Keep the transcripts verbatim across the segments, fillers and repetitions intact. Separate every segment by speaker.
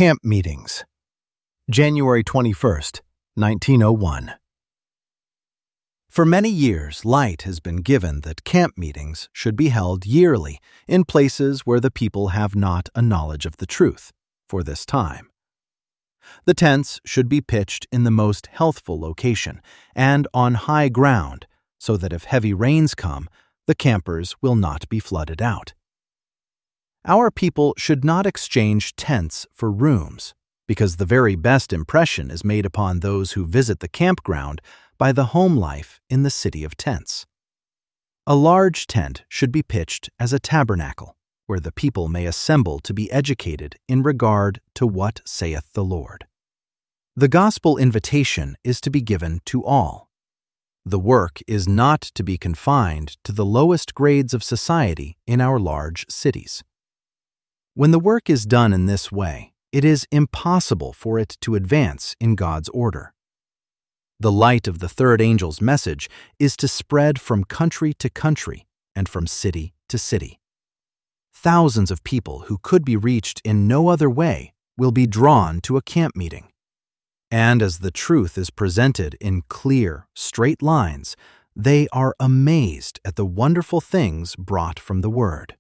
Speaker 1: Camp Meetings, January twenty-first, nineteen oh one. For many years, light has been given that camp meetings should be held yearly in places where the people have not a knowledge of the truth for this time. The tents should be pitched in the most healthful location and on high ground so that if heavy rains come, the campers will not be flooded out. Our people should not exchange tents for rooms, because the very best impression is made upon those who visit the campground by the home life in the city of tents. A large tent should be pitched as a tabernacle, where the people may assemble to be educated in regard to what saith the Lord. The gospel invitation is to be given to all. The work is not to be confined to the lowest grades of society in our large cities. When the work is done in this way, it is impossible for it to advance in God's order. The light of the third angel's message is to spread from country to country and from city to city. Thousands of people who could be reached in no other way will be drawn to a camp meeting. And as the truth is presented in clear, straight lines, they are amazed at the wonderful things brought from the Word.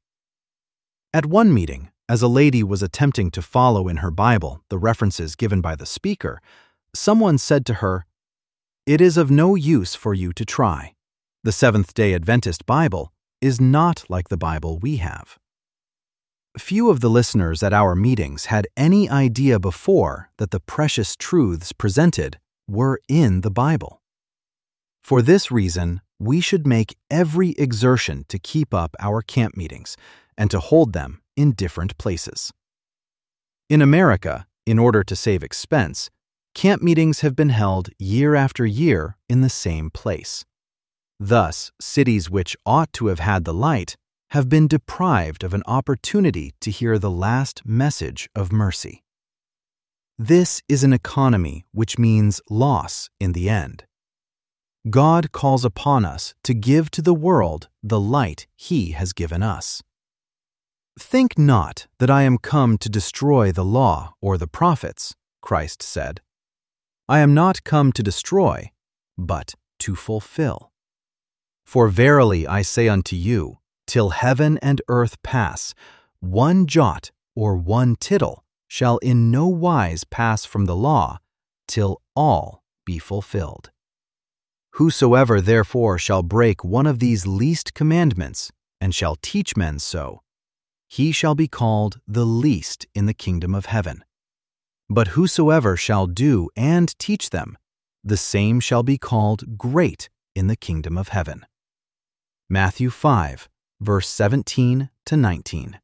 Speaker 1: At one meeting, as a lady was attempting to follow in her Bible the references given by the speaker, someone said to her, "It is of no use for you to try. The Seventh-day Adventist Bible is not like the Bible we have." Few of the listeners at our meetings had any idea before that the precious truths presented were in the Bible. For this reason, we should make every exertion to keep up our camp meetings and to hold them in different places. In America, in order to save expense, camp meetings have been held year after year in the same place. Thus, cities which ought to have had the light have been deprived of an opportunity to hear the last message of mercy. This is an economy which means loss in the end. God calls upon us to give to the world the light He has given us. "Think not that I am come to destroy the law or the prophets," Christ said. "I am not come to destroy, but to fulfill. For verily I say unto you, till heaven and earth pass, one jot or one tittle shall in no wise pass from the law, till all be fulfilled. Whosoever therefore shall break one of these least commandments, and shall teach men so, he shall be called the least in the kingdom of heaven. But whosoever shall do and teach them, the same shall be called great in the kingdom of heaven." Matthew five, verse seventeen to nineteen.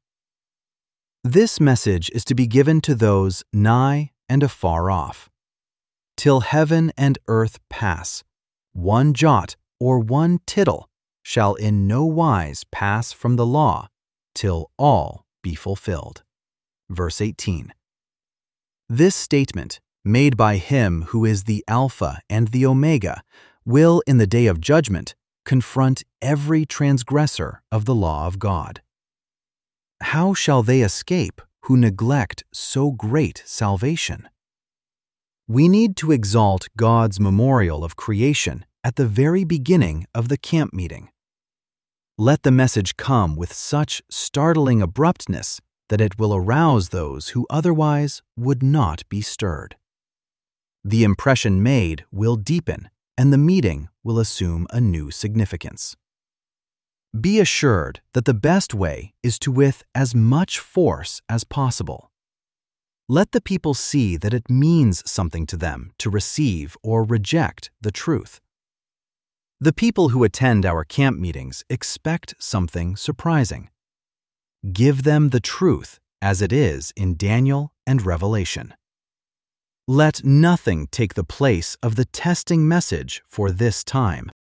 Speaker 1: This message is to be given to those nigh and afar off. Till heaven and earth pass, one jot or one tittle shall in no wise pass from the law, till all be fulfilled. Verse eighteen. This statement, made by Him who is the Alpha and the Omega, will in the day of judgment confront every transgressor of the law of God. How shall they escape who neglect so great salvation? We need to exalt God's memorial of creation at the very beginning of the camp meeting. Let the message come with such startling abruptness that it will arouse those who otherwise would not be stirred. The impression made will deepen, and the meeting will assume a new significance. Be assured that the best way is to with as much force as possible. Let the people see that it means something to them to receive or reject the truth. The people who attend our camp meetings expect something surprising. Give them the truth as it is in Daniel and Revelation. Let nothing take the place of the testing message for this time.